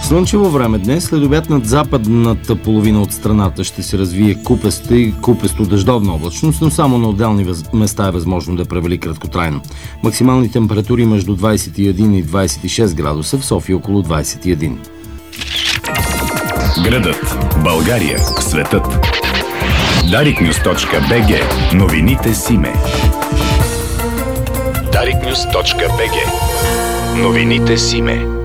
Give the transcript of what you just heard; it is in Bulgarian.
Слънчево време днес, след обяд над западната половина от страната ще се развие купеста и купесто-дъждовна облачност, но само на отделни места е възможно да превали краткотрайно. Максимални температури между 21 и 26 градуса, в София около 21. Градът, България, светът. dariknews.bg. Новините Симе. dariknews.bg. Новините Симе.